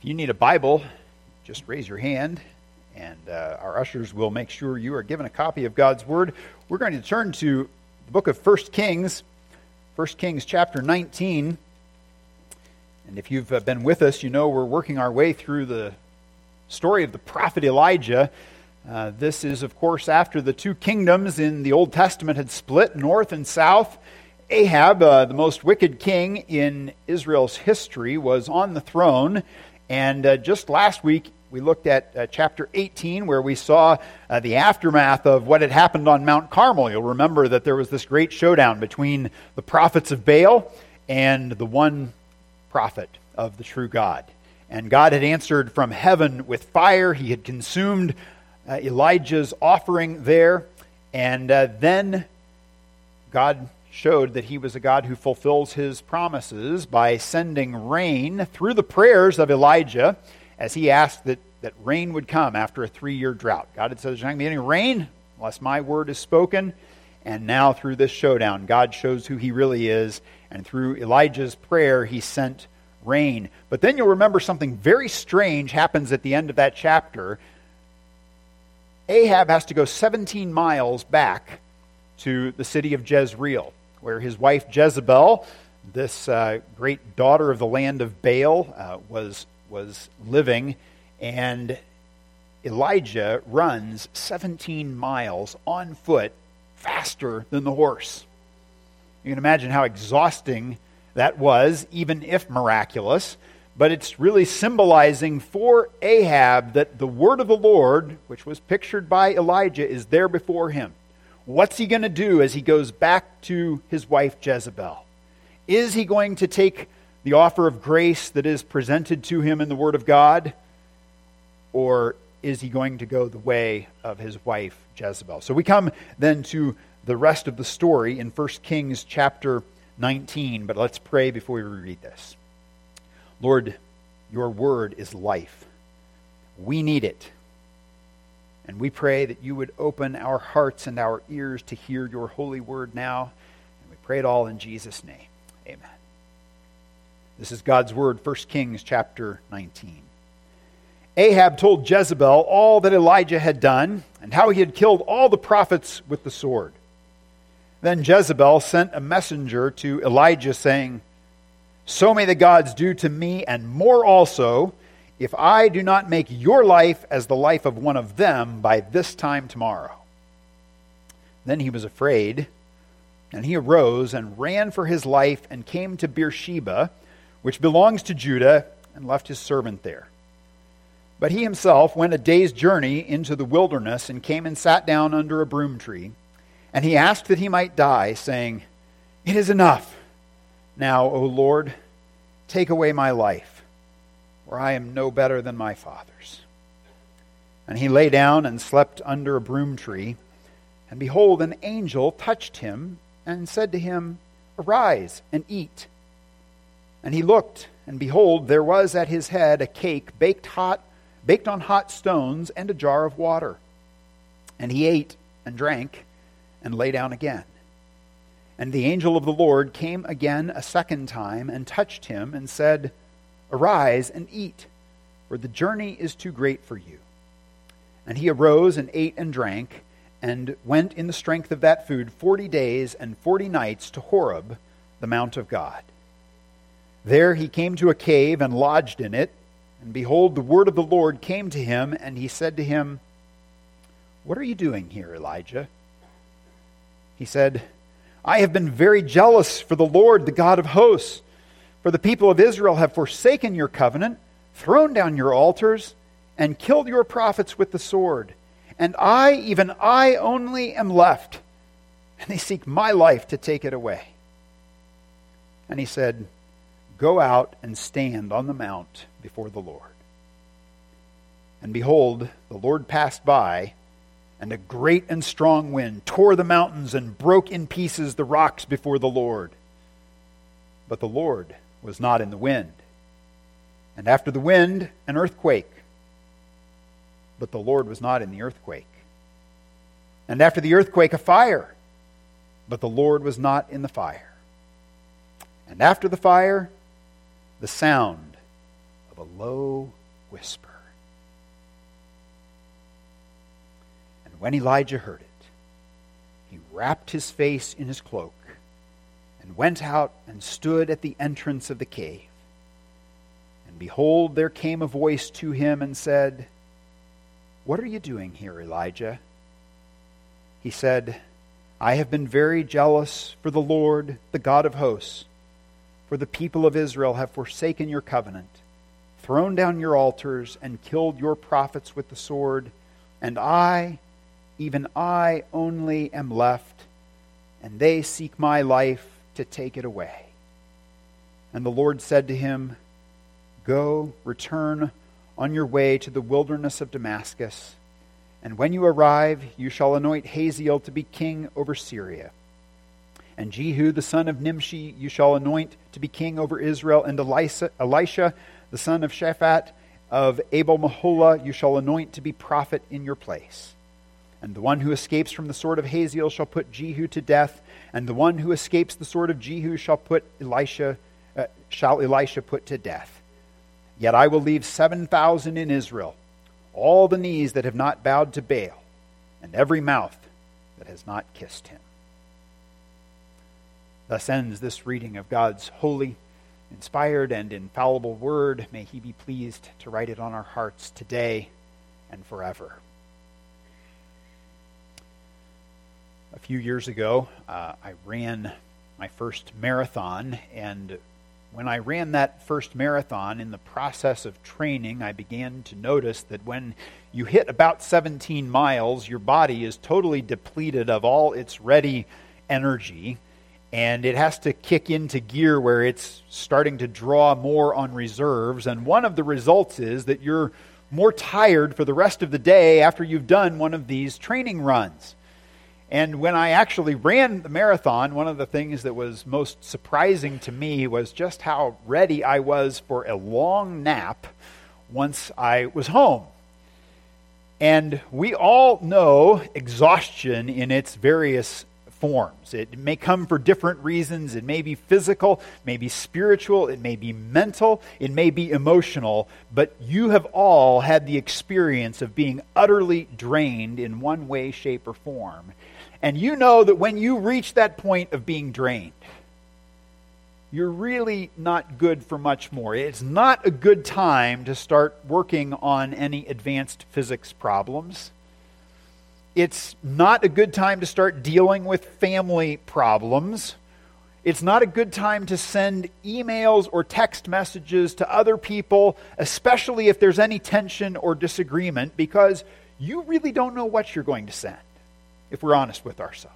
If you need a Bible, just raise your hand, and our ushers will make sure you are given a copy of God's Word. We're going to turn to the book of 1 Kings chapter 19. And if you've been with us, you know we're working our way through the story of the prophet Elijah. This is, of course, after the two kingdoms in the Old Testament had split, north and south. Ahab, the most wicked king in Israel's history, was on the throne. And just last week, we looked at chapter 18, where we saw the aftermath of what had happened on Mount Carmel. You'll remember that there was this great showdown between the prophets of Baal and the one prophet of the true God. And God had answered from heaven with fire. He had consumed Elijah's offering there. And then God showed that he was a God who fulfills his promises by sending rain through the prayers of Elijah as he asked that rain would come after a 3-year drought. God had said, there's not going to be any rain unless my word is spoken. And now through this showdown, God shows who he really is. And through Elijah's prayer, he sent rain. But then you'll remember something very strange happens at the end of that chapter. Ahab has to go 17 miles back to the city of Jezreel, where his wife Jezebel, this great daughter of the land of Baal, was living. And Elijah runs 17 miles on foot faster than the horse. You can imagine how exhausting that was, even if miraculous. But it's really symbolizing for Ahab that the word of the Lord, which was pictured by Elijah, is there before him. What's he going to do as he goes back to his wife Jezebel? Is he going to take the offer of grace that is presented to him in the Word of God? Or is he going to go the way of his wife Jezebel? So we come then to the rest of the story in 1 Kings chapter 19. But let's pray before we read this. Lord, your word is life. We need it. And we pray that you would open our hearts and our ears to hear your holy word now. And we pray it all in Jesus' name. Amen. This is God's word, 1 Kings chapter 19. Ahab told Jezebel all that Elijah had done and how he had killed all the prophets with the sword. Then Jezebel sent a messenger to Elijah saying, "So may the gods do to me and more also, if I do not make your life as the life of one of them by this time tomorrow." Then he was afraid, and he arose and ran for his life and came to Beersheba, which belongs to Judah, and left his servant there. But he himself went a day's journey into the wilderness and came and sat down under a broom tree. And he asked that he might die, saying, "It is enough. Now, O Lord, take away my life, for I am no better than my fathers." And he lay down and slept under a broom tree. And behold, an angel touched him and said to him, "Arise and eat." And he looked, and behold, there was at his head a cake baked on hot stones and a jar of water. And he ate and drank and lay down again. And the angel of the Lord came again a second time and touched him and said, "Arise and eat, for the journey is too great for you." And he arose and ate and drank, and went in the strength of that food 40 days and 40 nights to Horeb, the mount of God. There he came to a cave and lodged in it, and behold, the word of the Lord came to him, and he said to him, "What are you doing here, Elijah?" He said, "I have been very jealous for the Lord, the God of hosts. For the people of Israel have forsaken your covenant, thrown down your altars, and killed your prophets with the sword. And I, even I only, am left, and they seek my life to take it away." And he said, "Go out and stand on the mount before the Lord." And behold, the Lord passed by, and a great and strong wind tore the mountains and broke in pieces the rocks before the Lord. But the Lord was not in the wind. And after the wind, an earthquake. But the Lord was not in the earthquake. And after the earthquake, a fire. But the Lord was not in the fire. And after the fire, the sound of a low whisper. And when Elijah heard it, he wrapped his face in his cloak and went out and stood at the entrance of the cave. And behold, there came a voice to him and said, "What are you doing here, Elijah?" He said, "I have been very jealous for the Lord, the God of hosts. For the people of Israel have forsaken your covenant, thrown down your altars, and killed your prophets with the sword. And I, even I only am left, and they seek my life to take it away." And the Lord said to him, "Go, return on your way to the wilderness of Damascus, and when you arrive, you shall anoint Hazael to be king over Syria. And Jehu, the son of Nimshi, you shall anoint to be king over Israel, and Elisha, the son of Shaphat of Abel-Meholah, you shall anoint to be prophet in your place. And the one who escapes from the sword of Hazael shall put Jehu to death, and the one who escapes the sword of Jehu shall Elisha put to death. Yet I will leave 7,000 in Israel, all the knees that have not bowed to Baal, and every mouth that has not kissed him." Thus ends this reading of God's holy, inspired, and infallible word. May he be pleased to write it on our hearts today and forever. A few years ago, I ran my first marathon, and when I ran that first marathon, in the process of training, I began to notice that when you hit about 17 miles, your body is totally depleted of all its ready energy, and it has to kick into gear where it's starting to draw more on reserves. And one of the results is that you're more tired for the rest of the day after you've done one of these training runs. And when I actually ran the marathon, one of the things that was most surprising to me was just how ready I was for a long nap once I was home. And we all know exhaustion in its various forms. It may come for different reasons. It may be physical, it may be spiritual, it may be mental, it may be emotional, but you have all had the experience of being utterly drained in one way, shape, or form. And you know that when you reach that point of being drained, you're really not good for much more. It's not a good time to start working on any advanced physics problems. It's not a good time to start dealing with family problems. It's not a good time to send emails or text messages to other people, especially if there's any tension or disagreement, because you really don't know what you're going to send, if we're honest with ourselves.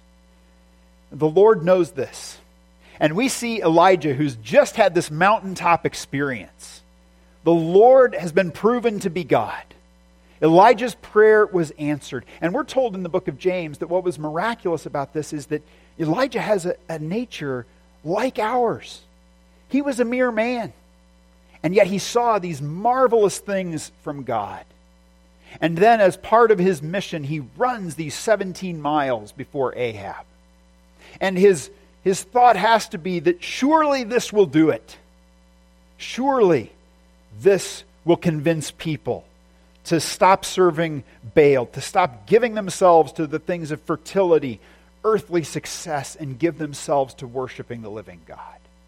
The Lord knows this. And we see Elijah, who's just had this mountaintop experience. The Lord has been proven to be God. Elijah's prayer was answered. And we're told in the book of James that what was miraculous about this is that Elijah has a nature like ours. He was a mere man. And yet he saw these marvelous things from God. And then as part of his mission, he runs these 17 miles before Ahab. And his thought has to be that surely this will do it. Surely this will convince people to stop serving Baal, to stop giving themselves to the things of fertility, earthly success, and give themselves to worshiping the living God.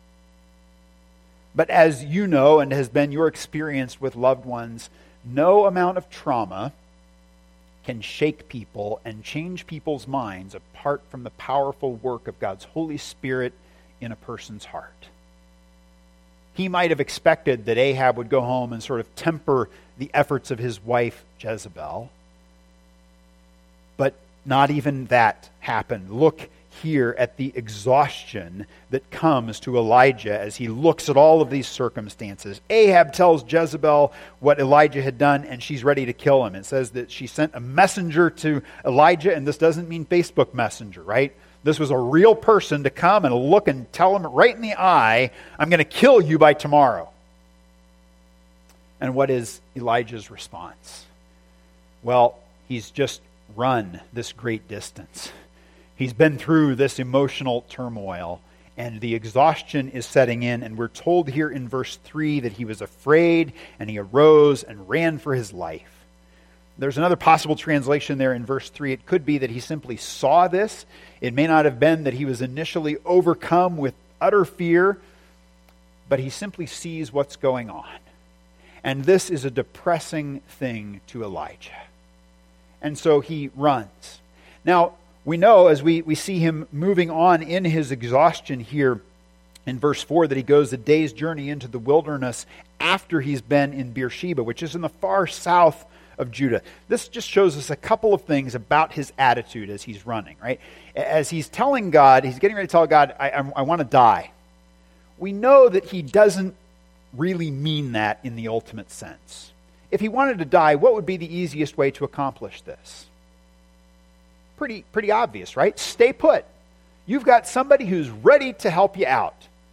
But as you know, and has been your experience with loved ones, no amount of trauma can shake people and change people's minds apart from the powerful work of God's Holy Spirit in a person's heart. He might have expected that Ahab would go home and sort of temper the efforts of his wife Jezebel, but not even that happened. Look here at the exhaustion that comes to Elijah as he looks at all of these circumstances. Ahab tells Jezebel what Elijah had done, and she's ready to kill him. It says that she sent a messenger to Elijah, and this doesn't mean Facebook Messenger, right? This was a real person to come and look and tell him right in the eye, "I'm going to kill you by tomorrow." And what is Elijah's response? Well, he's just run this great distance. He's been through this emotional turmoil, and the exhaustion is setting in, and we're told here in verse 3 that he was afraid, and he arose and ran for his life. There's another possible translation there in verse 3. It could be that he simply saw this. It may not have been that he was initially overcome with utter fear, but he simply sees what's going on. And this is a depressing thing to Elijah. And so he runs. Now, we know as we see him moving on in his exhaustion here in verse 4 that he goes a day's journey into the wilderness after he's been in Beersheba, which is in the far south of Judah. This just shows us a couple of things about his attitude as he's running, right? As he's telling God, he's getting ready to tell God, I want to die. We know that he doesn't really mean that in the ultimate sense. If he wanted to die, what would be the easiest way to accomplish this? Pretty obvious, right? Stay put. You've got somebody who's ready to help you out.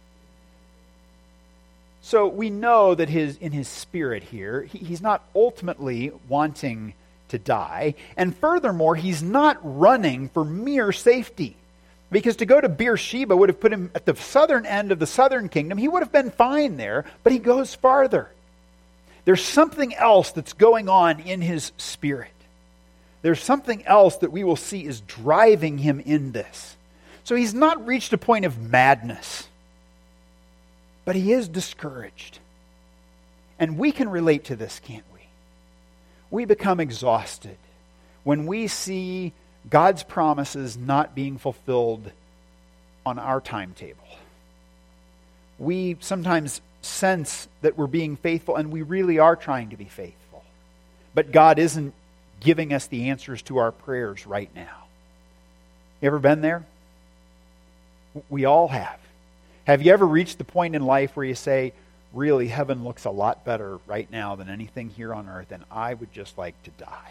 So we know that in his spirit here, he's not ultimately wanting to die. And furthermore, he's not running for mere safety. Because to go to Beersheba would have put him at the southern end of the southern kingdom. He would have been fine there, but he goes farther. There's something else that's going on in his spirit. There's something else that we will see is driving him in this. So he's not reached a point of madness, but he is discouraged. And we can relate to this, can't we? We become exhausted when we see God's promises not being fulfilled on our timetable. We sometimes sense that we're being faithful, and we really are trying to be faithful. But God isn't giving us the answers to our prayers right now. You ever been there? We all have. Have you ever reached the point in life where you say, really, heaven looks a lot better right now than anything here on earth, and I would just like to die?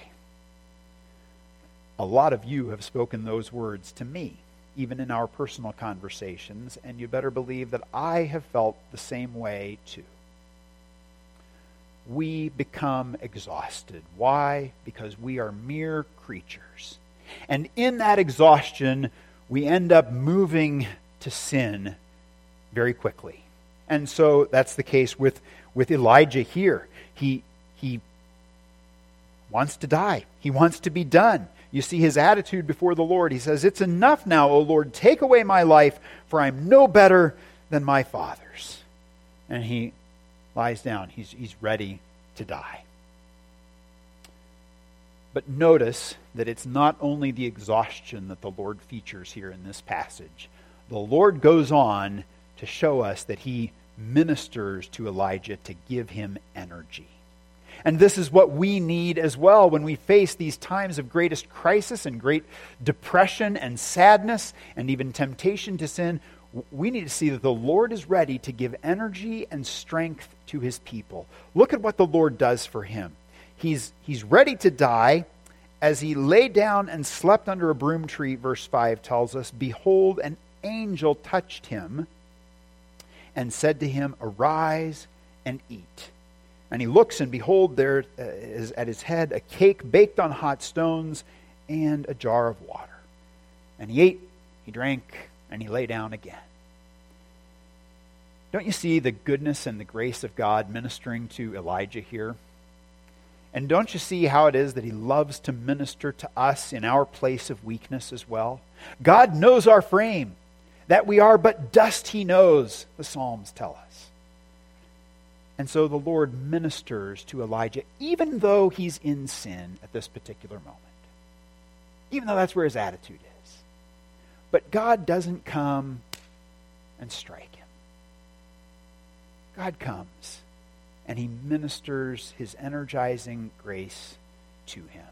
A lot of you have spoken those words to me, even in our personal conversations, and you better believe that I have felt the same way too. We become exhausted. Why? Because we are mere creatures. And in that exhaustion, we end up moving to sin very quickly. And so that's the case with Elijah here. He wants to die. He wants to be done. You see his attitude before the Lord. He says, "It's enough now, O Lord. Take away my life, for I am no better than my fathers." And he lies down. He's ready to die. But notice that it's not only the exhaustion that the Lord features here in this passage. The Lord goes on to show us that he ministers to Elijah to give him energy. And this is what we need as well when we face these times of greatest crisis and great depression and sadness and even temptation to sin. We need to see that the Lord is ready to give energy and strength to his people. Look at what the Lord does for him. He's ready to die. As he lay down and slept under a broom tree, verse 5 tells us, behold, an angel touched him and said to him, arise and eat. And he looks, and behold, there is at his head a cake baked on hot stones and a jar of water. And he ate, he drank, and he lay down again. Don't you see the goodness and the grace of God ministering to Elijah here? And don't you see how it is that he loves to minister to us in our place of weakness as well? God knows our frame, that we are but dust he knows, the Psalms tell us. And so the Lord ministers to Elijah, even though he's in sin at this particular moment. Even though that's where his attitude is. But God doesn't come and strike him. God comes and he ministers his energizing grace to him.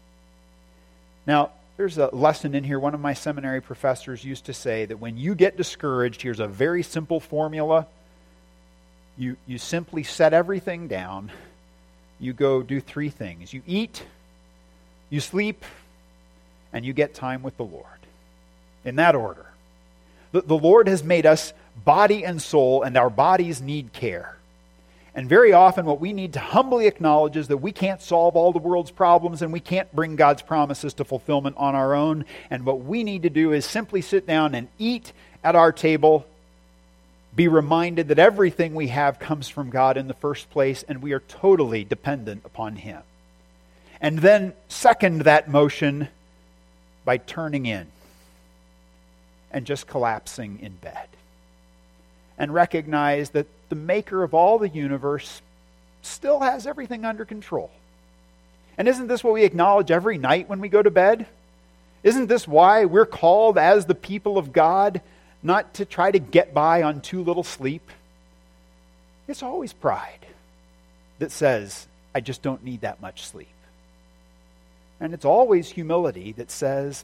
Now, there's a lesson in here. One of my seminary professors used to say that when you get discouraged, here's a very simple formula. You simply set everything down. You go do three things. You eat, you sleep, and you get time with the Lord. In that order. The Lord has made us body and soul, and our bodies need care. And very often what we need to humbly acknowledge is that we can't solve all the world's problems and we can't bring God's promises to fulfillment on our own. And what we need to do is simply sit down and eat at our table, be reminded that everything we have comes from God in the first place, and we are totally dependent upon Him. And then second that motion by turning in and just collapsing in bed. And recognize that the maker of all the universe still has everything under control. And isn't this what we acknowledge every night when we go to bed? Isn't this why we're called as the people of God not to try to get by on too little sleep? It's always pride that says, I just don't need that much sleep. And it's always humility that says,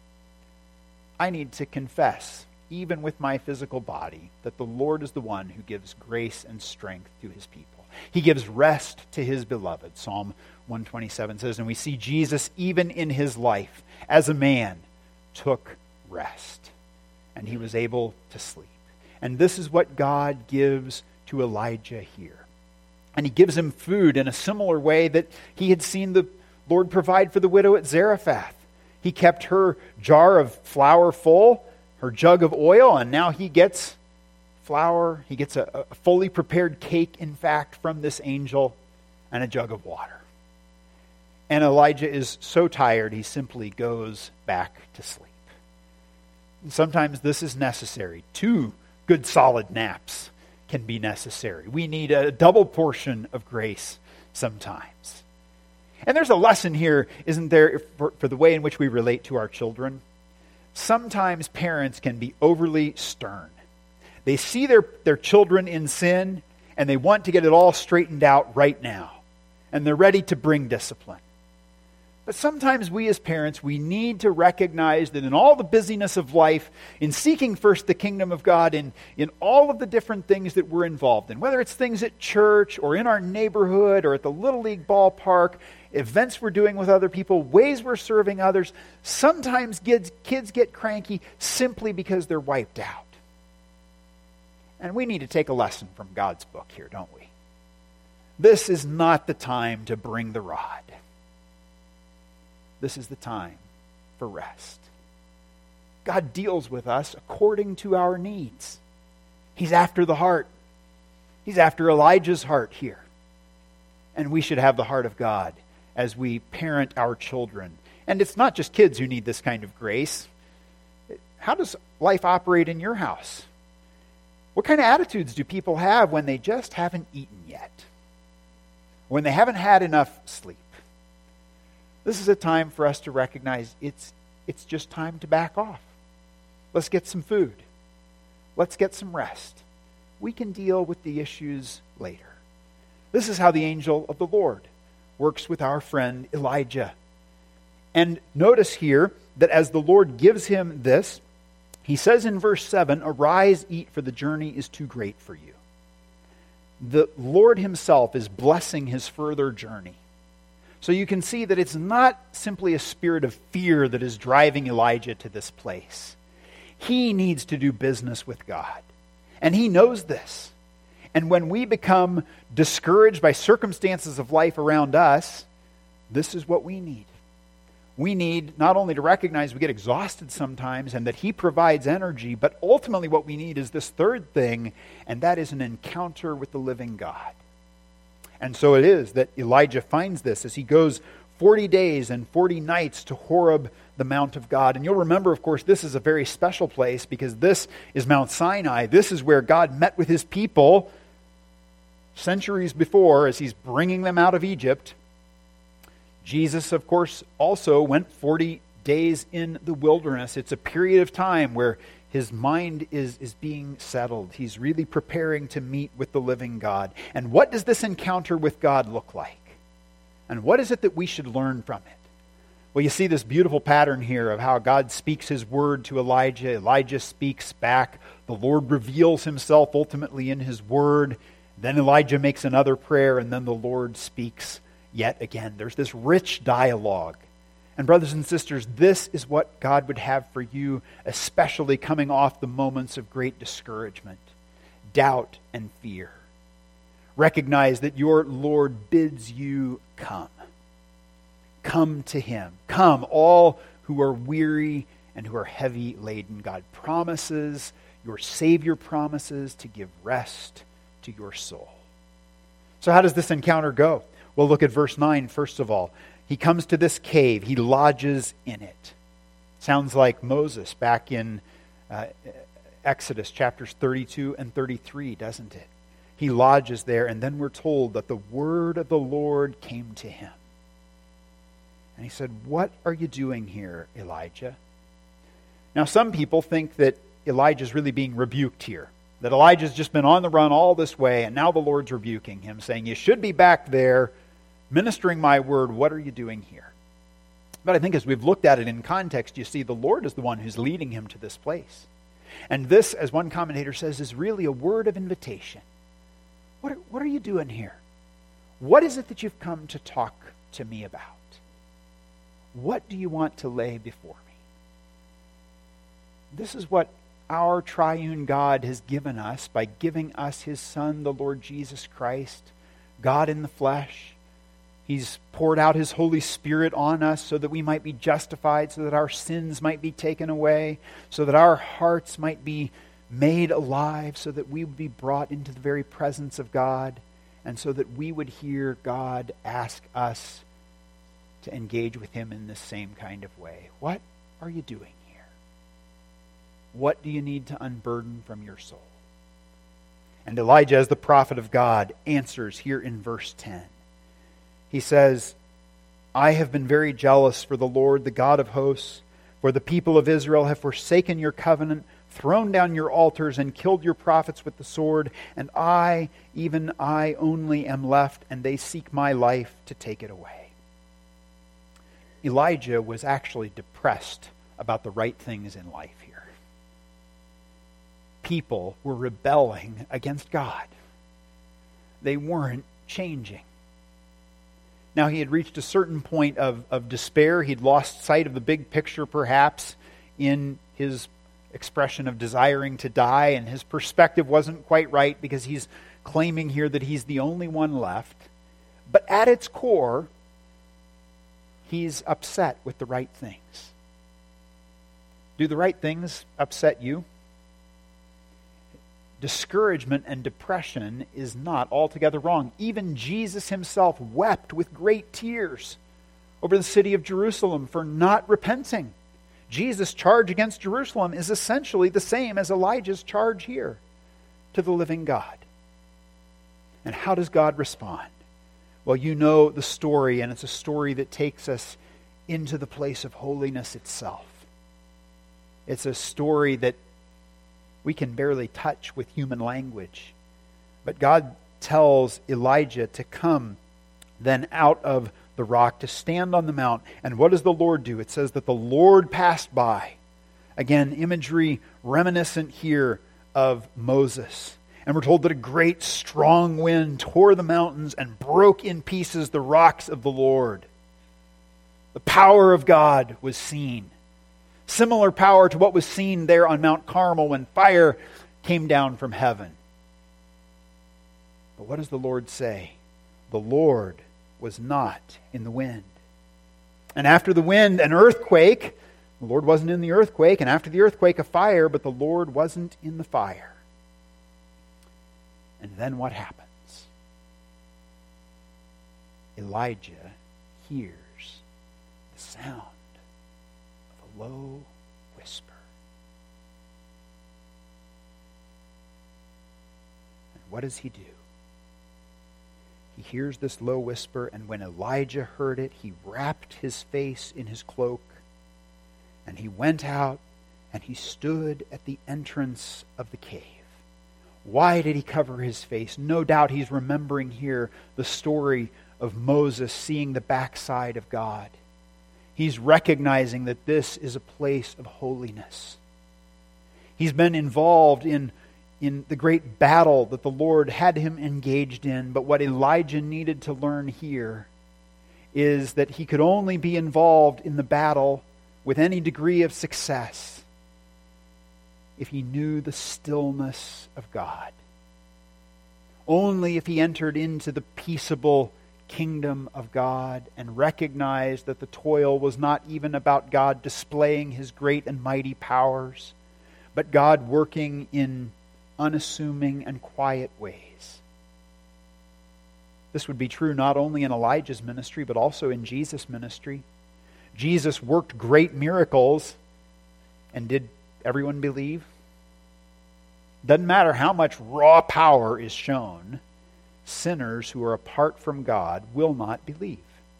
I need to confess, even with my physical body, that the Lord is the one who gives grace and strength to His people. He gives rest to His beloved. Psalm 127 says, and we see Jesus, even in His life, as a man, took rest. And He was able to sleep. And this is what God gives to Elijah here. And He gives him food in a similar way that He had seen the Lord provide for the widow at Zarephath. He kept her jar of flour full, her jug of oil, and now he gets flour. He gets a fully prepared cake, in fact, from this angel, and a jug of water. And Elijah is so tired, he simply goes back to sleep. And sometimes this is necessary. 2 good solid naps can be necessary. We need a double portion of grace sometimes. And there's a lesson here, isn't there, for the way in which we relate to our children? Sometimes parents can be overly stern. They see their children in sin, and they want to get it all straightened out right now. And they're ready to bring discipline. But sometimes we as parents, we need to recognize that in all the busyness of life, in seeking first the kingdom of God, in all of the different things that we're involved in, whether it's things at church or in our neighborhood or at the Little League ballpark, events we're doing with other people, ways we're serving others, sometimes kids get cranky simply because they're wiped out. And we need to take a lesson from God's book here, don't we? This is not the time to bring the rod. This is the time for rest. God deals with us according to our needs. He's after the heart. He's after Elijah's heart here. And we should have the heart of God as we parent our children. And it's not just kids who need this kind of grace. How does life operate in your house? What kind of attitudes do people have when they just haven't eaten yet? When they haven't had enough sleep? This is a time for us to recognize it's just time to back off. Let's get some food. Let's get some rest. We can deal with the issues later. This is how the angel of the Lord works with our friend Elijah. And notice here that as the Lord gives him this, he says in verse 7, "Arise, eat, for the journey is too great for you." The Lord Himself is blessing his further journey. So you can see that it's not simply a spirit of fear that is driving Elijah to this place. He needs to do business with God. And he knows this. And when we become discouraged by circumstances of life around us, this is what we need. We need not only to recognize we get exhausted sometimes and that He provides energy, but ultimately what we need is this third thing, and that is an encounter with the living God. And so it is that Elijah finds this as he goes 40 days and 40 nights to Horeb, the Mount of God. And you'll remember, of course, this is a very special place because this is Mount Sinai. This is where God met with His people centuries before as He's bringing them out of Egypt. Jesus, of course, also went 40 days in the wilderness. It's a period of time where his mind is being settled. He's really preparing to meet with the living God. And what does this encounter with God look like? And what is it that we should learn from it? Well, you see this beautiful pattern here of how God speaks His word to Elijah. Elijah speaks back. The Lord reveals Himself ultimately in His word. Then Elijah makes another prayer, and then the Lord speaks yet again. There's this rich dialogue. And brothers and sisters, this is what God would have for you, especially coming off the moments of great discouragement, doubt, and fear. Recognize that your Lord bids you come. Come to Him. Come, all who are weary and who are heavy laden. God promises Your Savior promises to give rest to your soul. So how does this encounter go? Well, look at verse 9 first of all. He comes to this cave. He lodges in it. Sounds like Moses back in Exodus chapters 32 and 33, doesn't it? He lodges there, and then we're told that the word of the Lord came to him. And he said, "What are you doing here, Elijah?" Now, some people think that Elijah's really being rebuked here. That Elijah's just been on the run all this way, and now the Lord's rebuking him, saying, "You should be back there ministering my word. What are you doing here?" But I think as we've looked at it in context, you see the Lord is the one who's leading him to this place. And this, as one commentator says, is really a word of invitation. What are you doing here? What is it that you've come to talk to me about? What do you want to lay before me? This is what our triune God has given us by giving us his Son, the Lord Jesus Christ, God in the flesh. He's poured out his Holy Spirit on us so that we might be justified, so that our sins might be taken away, so that our hearts might be made alive, so that we would be brought into the very presence of God, and so that we would hear God ask us to engage with him in this same kind of way. What are you doing here? What do you need to unburden from your soul? And Elijah, as the prophet of God, answers here in verse 10. He says, "I have been very jealous for the Lord, the God of hosts, for the people of Israel have forsaken your covenant, thrown down your altars, and killed your prophets with the sword, and I, even I only, am left, and they seek my life to take it away." Elijah was actually depressed about the right things in life here. People were rebelling against God. They weren't changing. Now, he had reached a certain point of despair. He'd lost sight of the big picture, perhaps, in his expression of desiring to die, and his perspective wasn't quite right because he's claiming here that he's the only one left. But at its core, he's upset with the right things. Do the right things upset you? Discouragement and depression is not altogether wrong. Even Jesus himself wept with great tears over the city of Jerusalem for not repenting. Jesus' charge against Jerusalem is essentially the same as Elijah's charge here to the living God. And how does God respond? Well, you know the story, and it's a story that takes us into the place of holiness itself. It's a story that we can barely touch with human language. But God tells Elijah to come then out of the rock, to stand on the mount. And what does the Lord do? It says that the Lord passed by. Again, imagery reminiscent here of Moses. And we're told that a great strong wind tore the mountains and broke in pieces the rocks of the Lord. The power of God was seen. Similar power to what was seen there on Mount Carmel when fire came down from heaven. But what does the Lord say? The Lord was not in the wind. And after the wind, an earthquake. The Lord wasn't in the earthquake. And after the earthquake, a fire. But the Lord wasn't in the fire. And then what happens? Elijah hears the sound of a low whisper. And what does he do? He hears this low whisper, and when Elijah heard it, he wrapped his face in his cloak, and he went out, and he stood at the entrance of the cave. Why did he cover his face? No doubt he's remembering here the story of Moses seeing the backside of God. He's recognizing that this is a place of holiness. He's been involved in the great battle that the Lord had him engaged in. But what Elijah needed to learn here is that he could only be involved in the battle with any degree of success if he knew the stillness of God. Only if he entered into the peaceable kingdom of God and recognized that the toil was not even about God displaying his great and mighty powers, but God working in unassuming and quiet ways. This would be true not only in Elijah's ministry, but also in Jesus' ministry. Jesus worked great miracles, and did everyone believe? Doesn't matter how much raw power is shown, sinners who are apart from God will not believe.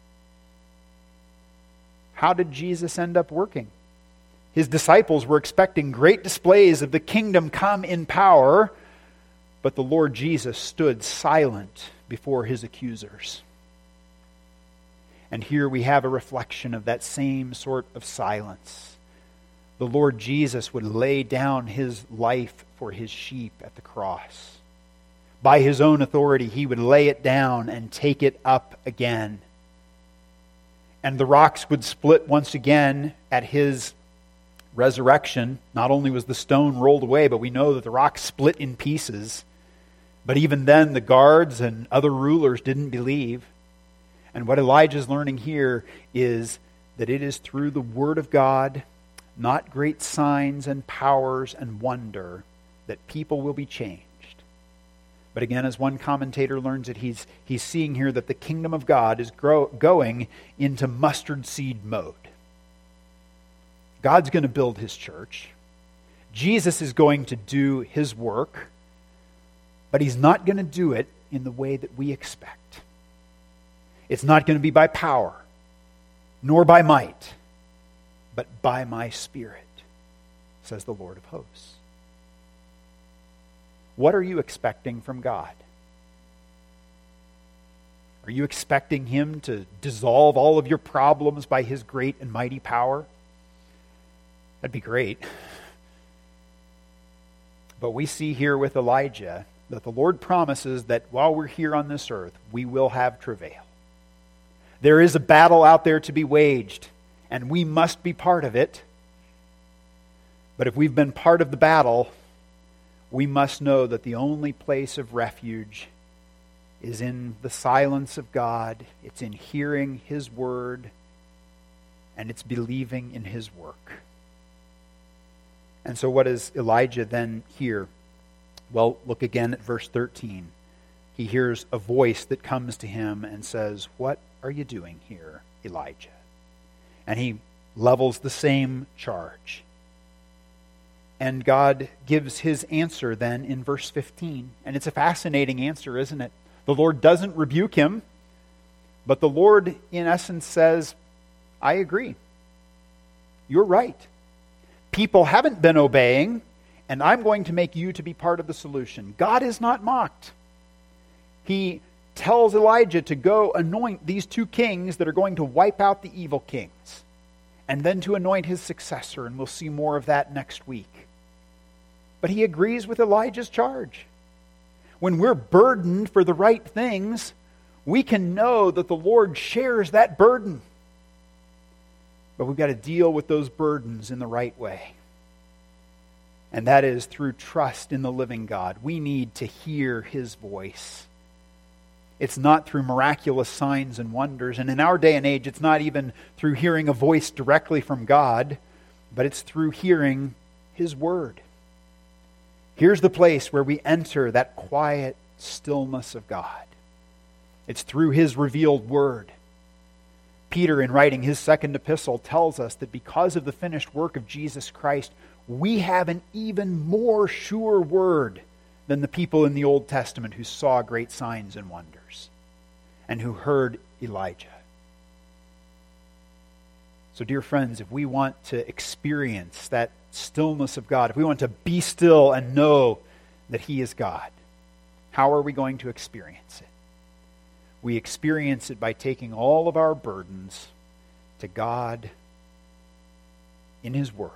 How did Jesus end up working? His disciples were expecting great displays of the kingdom come in power, but the Lord Jesus stood silent before his accusers. And here we have a reflection of that same sort of silence. The Lord Jesus would lay down his life for his sheep at the cross. By his own authority, he would lay it down and take it up again. And the rocks would split once again at his resurrection. Not only was the stone rolled away, but we know that the rock split in pieces. But even then, the guards and other rulers didn't believe. And what Elijah's learning here is that it is through the Word of God, not great signs and powers and wonder, that people will be changed. But again, as one commentator learns it, he's seeing here that the kingdom of God is going into mustard seed mode. God's going to build his church. Jesus is going to do his work, but he's not going to do it in the way that we expect. It's not going to be by power, nor by might, but by my Spirit, says the Lord of hosts. What are you expecting from God? Are you expecting him to dissolve all of your problems by his great and mighty power? That'd be great. But we see here with Elijah that the Lord promises that while we're here on this earth, we will have travail. There is a battle out there to be waged, and we must be part of it. But if we've been part of the battle, we must know that the only place of refuge is in the silence of God. It's in hearing his word, and it's believing in his work. And so what does Elijah then hear? Well, look again at verse 13. He hears a voice that comes to him and says, "What are you doing here, Elijah?" And he levels the same charge. And God gives his answer then in verse 15. And it's a fascinating answer, isn't it? The Lord doesn't rebuke him, but the Lord, in essence, says, I agree. You're right. People haven't been obeying, and I'm going to make you to be part of the solution. God is not mocked. He tells Elijah to go anoint these two kings that are going to wipe out the evil kings, and then to anoint his successor, and we'll see more of that next week. But he agrees with Elijah's charge. When we're burdened for the right things, we can know that the Lord shares that burden. But we've got to deal with those burdens in the right way. And that is through trust in the living God. We need to hear his voice. It's not through miraculous signs and wonders. And in our day and age, it's not even through hearing a voice directly from God, but it's through hearing his word. Here's the place where we enter that quiet stillness of God. It's through his revealed word. Peter, in writing his second epistle, tells us that because of the finished work of Jesus Christ, we have an even more sure word than the people in the Old Testament who saw great signs and wonders and who heard Elijah. So, dear friends, if we want to experience that stillness of God, if we want to be still and know that he is God, how are we going to experience it? We experience it by taking all of our burdens to God in his word.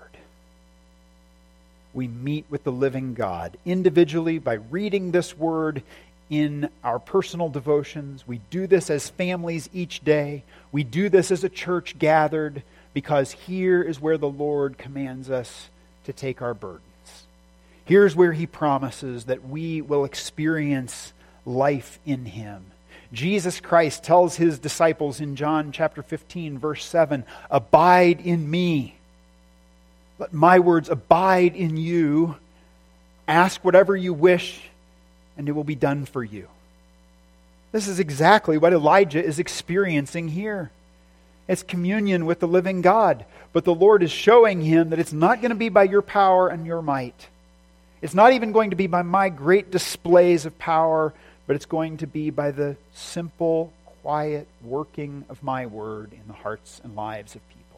We meet with the living God individually by reading this word in our personal devotions. We do this as families each day. We do this as a church gathered because here is where the Lord commands us to take our burdens. Here's where he promises that we will experience life in him. Jesus Christ tells his disciples in John chapter 15, verse 7, "Abide in me. Let my words abide in you. Ask whatever you wish, and it will be done for you. This is exactly what Elijah is experiencing here. It's communion with the living God. But the Lord is showing him that it's not going to be by your power and your might. It's not even going to be by my great displays of power, but it's going to be by the simple, quiet working of my word in the hearts and lives of people.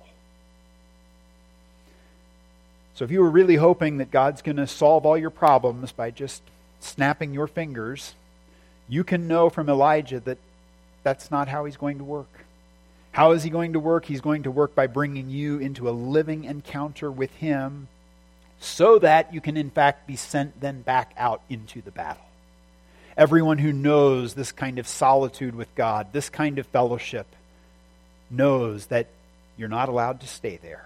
So if you were really hoping that God's going to solve all your problems by just snapping your fingers, you can know from Elijah that that's not how he's going to work. How is he going to work? He's going to work by bringing you into a living encounter with him so that you can in fact be sent then back out into the battle. Everyone who knows this kind of solitude with God, this kind of fellowship, knows that you're not allowed to stay there.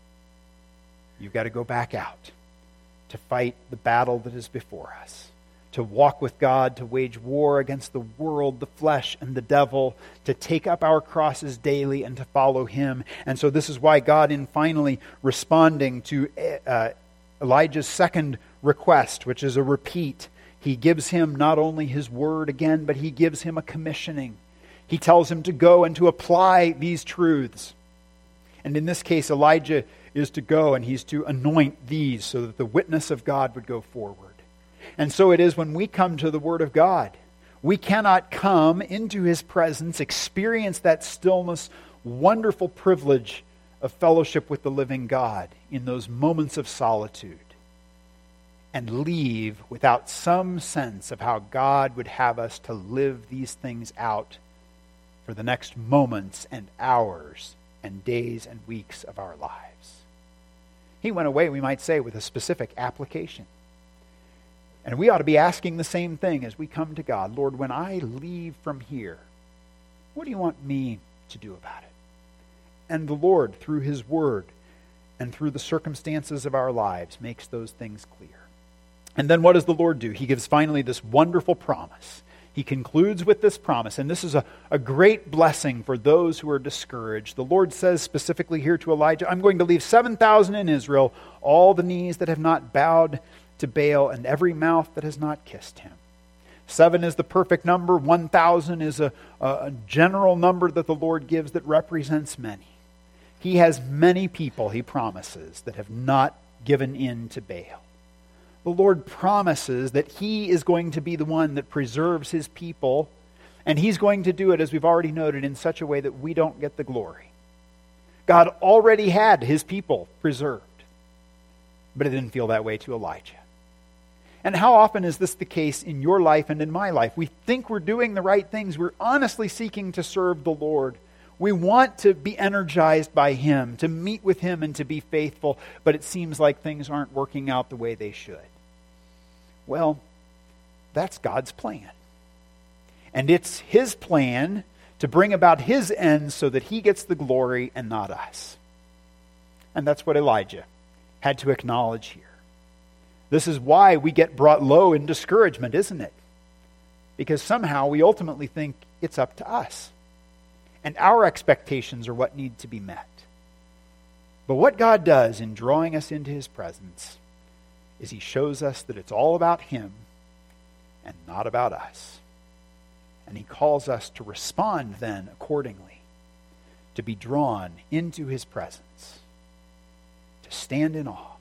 You've got to go back out to fight the battle that is before us, to walk with God, to wage war against the world, the flesh, and the devil, to take up our crosses daily and to follow him. And so this is why God, in finally responding to Elijah's second request, which is a repeat, he gives him not only his word again, but he gives him a commissioning. He tells him to go and to apply these truths. And in this case, Elijah is to go and he's to anoint these so that the witness of God would go forward. And so it is when we come to the Word of God. We cannot come into his presence, experience that stillness, wonderful privilege of fellowship with the living God in those moments of solitude, and leave without some sense of how God would have us to live these things out for the next moments and hours and days and weeks of our lives. He went away, we might say, with a specific application. And we ought to be asking the same thing as we come to God. Lord, when I leave from here, what do you want me to do about it? And the Lord, through his word and through the circumstances of our lives, makes those things clear. And then what does the Lord do? He gives finally this wonderful promise. He concludes with this promise, and this is a great blessing for those who are discouraged. The Lord says specifically here to Elijah, I'm going to leave 7,000 in Israel, all the knees that have not bowed to Baal, and every mouth that has not kissed him. 7 is the perfect number. 1,000 is a general number that the Lord gives that represents many. He has many people, he promises, that have not given in to Baal. The Lord promises that he is going to be the one that preserves his people, and he's going to do it, as we've already noted, in such a way that we don't get the glory. God already had his people preserved, but it didn't feel that way to Elijah. And how often is this the case in your life and in my life? We think we're doing the right things. We're honestly seeking to serve the Lord. We want to be energized by him, to meet with him and to be faithful, but it seems like things aren't working out the way they should. Well, that's God's plan. And it's his plan to bring about his ends so that he gets the glory and not us. And that's what Elijah had to acknowledge here. This is why we get brought low in discouragement, isn't it? Because somehow we ultimately think it's up to us. And our expectations are what need to be met. But what God does in drawing us into his presence is he shows us that it's all about him and not about us. And he calls us to respond then accordingly, to be drawn into his presence, to stand in awe,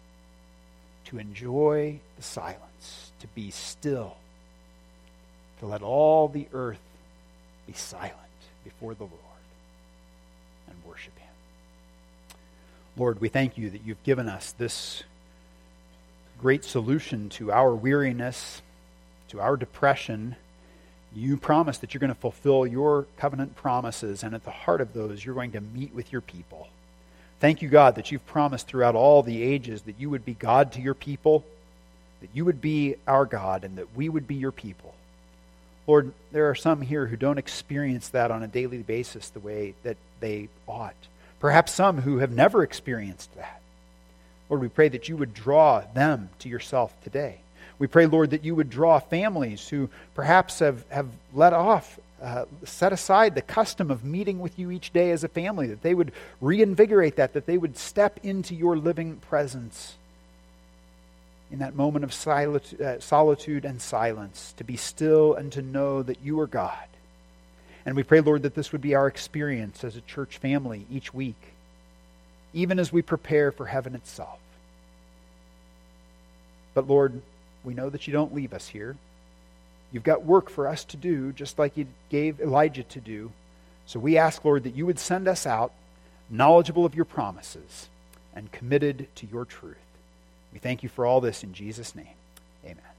to enjoy the silence, to be still, to let all the earth be silent before the Lord and worship him. Lord, we thank you that you've given us this great solution to our weariness, to our depression. You promise that you're going to fulfill your covenant promises, and at the heart of those, you're going to meet with your people. Thank you, God, that you've promised throughout all the ages that you would be God to your people, that you would be our God, and that we would be your people. Lord, there are some here who don't experience that on a daily basis the way that they ought. Perhaps some who have never experienced that. Lord, we pray that you would draw them to yourself today. We pray, Lord, that you would draw families who perhaps have let off set aside the custom of meeting with you each day as a family, that they would reinvigorate that they would step into your living presence in that moment of solitude and silence, to be still and to know that you are God. And we pray, Lord, that this would be our experience as a church family each week, even as we prepare for heaven itself. But Lord, we know that you don't leave us here. You've got work for us to do, just like you gave Elijah to do. So we ask, Lord, that you would send us out knowledgeable of your promises and committed to your truth. We thank you for all this in Jesus' name. Amen.